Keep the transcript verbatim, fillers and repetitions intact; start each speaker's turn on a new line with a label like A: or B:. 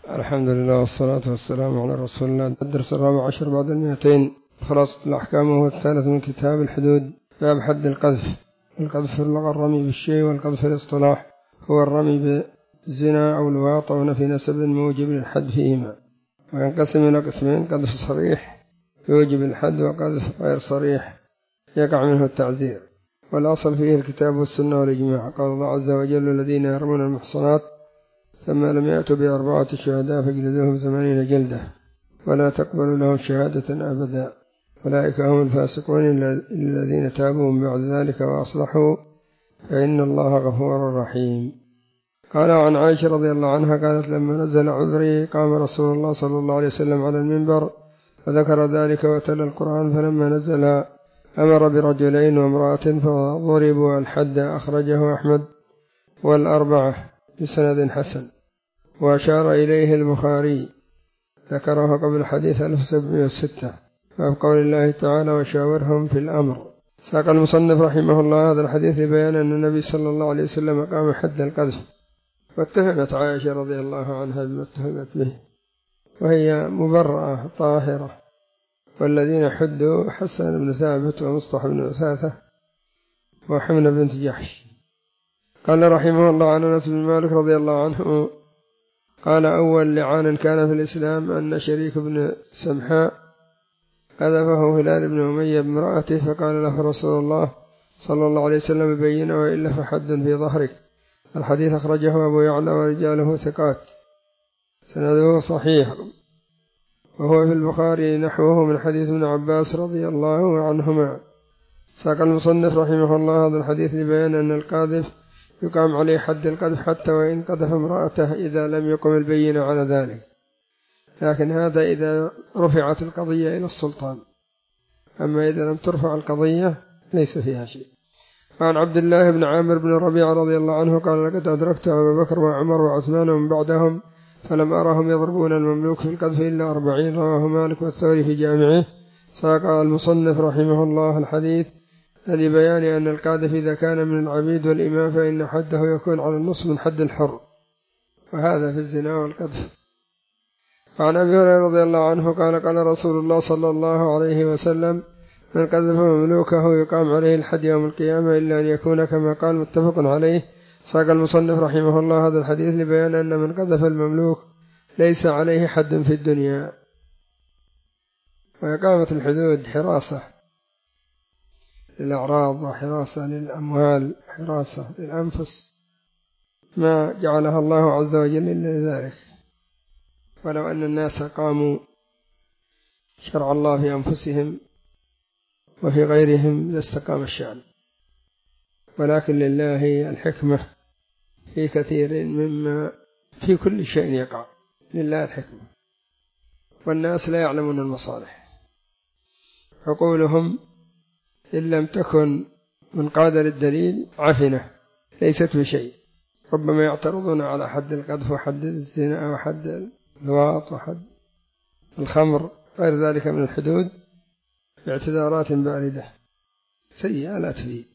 A: الحمد لله والصلاة والسلام على رسول الله. الدرس الرابع عشر بعد المئتين، خلاصة الأحكام، وهو الثالث من كتاب الحدود. باب حد القذف. القذف في اللغة الرمي بالشيء، والقذف في الاصطلاح هو الرمي بالزنا أو الواط أو نفي نسب موجب للحد فيهما، وينقسم إلى قسمين: قذف صريح يوجب الحد، وقذف غير صريح يقع منه التعزير. والأصل فيه الكتاب والسنة والإجماع. قال الله عز وجل: الذين يرمون المحصنات ثم لم يأتوا بأربعة شهداء فاجلدوهم ثمانين جلدة ولا تقبلوا لهم شهادة أبدا، أولئك هم الفاسقون الذين تابوا من بعد ذلك وأصلحوا فإن الله غفور رحيم. قال عن عائشة رضي الله عنها قالت: لما نزل عذري قام رسول الله صلى الله عليه وسلم على المنبر فذكر ذلك وتلا القرآن، فلما نزل أمر برجلين وامرأة فضربوا الحد. أخرجه أحمد والأربعة بسند حسن، وأشار إليه البخاري، ذكره قبل حديث ألف وسبعمائة وستة، باب قول الله تعالى: وشاورهم في الأمر. ساق المصنف رحمه الله هذا الحديث لبيان أن النبي صلى الله عليه وسلم قام حد القذف، واتهمت عائشة رضي الله عنها بما اتهمت به، وهي مبرأة طاهرة. والذين حدوا حسان بن ثابت ومصطح بن أثاثة وحمنة بنت جحش. قال رحمه الله عن أنس بن مالك رضي الله عنه قال: أول لعان كان في الإسلام أن شريك بن سمحاء قذفه هلال بن أمية بامرأته، فقال له رسول الله صلى الله عليه وسلم: بين وإلا فحد في ظهرك. الحديث أخرجه أبو يعلى ورجاله ثقات، سنده صحيح، وهو في البخاري نحوه من حديث ابن عباس رضي الله عنهما. ساق المصنف رحمه الله هذا الحديث لبيان أن القاذف يقام عليه حد القذف حتى وإن قذف امرأته إذا لم يقم البينة على ذلك، لكن هذا إذا رفعت القضية إلى السلطان، أما إذا لم ترفع القضية ليس فيها شيء. عن عبد الله بن عامر بن ربيعة رضي الله عنه قال: لقد أدركت أبا بكر وعمر وعثمان ومن بعدهم فلم أرهم يضربون المملوك في القذف إلا أربعين. رواه مالك والثوري في جامعه. ساق المصنف رحمه الله الحديث لبيان أن القاذف إذا كان من العبيد والإمام فإن حده يكون على النصف من حد الحر، وهذا في الزنا والقذف. وعن أبي هريرة رضي الله عنه قال: قال رسول الله صلى الله عليه وسلم: من قذف مملوكه يقام عليه الحد يوم القيامة إلا أن يكون كما قال، متفق عليه. ساق المصنف رحمه الله هذا الحديث لبيان أن من قذف المملوك ليس عليه حد في الدنيا. وإقامة الحدود حراسة للأعراض وحراسة للأموال، حراسة للأنفس، ما جعلها الله عز وجل إلا ذلك. ولو أن الناس قاموا شرع الله في أنفسهم وفي غيرهم لاستقام الشأن، ولكن لله الحكمة في كثير مما في كل شيء يقع، لله الحكمة، والناس لا يعلمون المصالح. عقولهم إن لم تكن منقادة للدليل عفنة ليست بشيء، ربما يعترضون على حد القذف وحد الزنا وحد الواط وحد الخمر غير ذلك من الحدود باعتذارات باردة سيئة لا تفيد.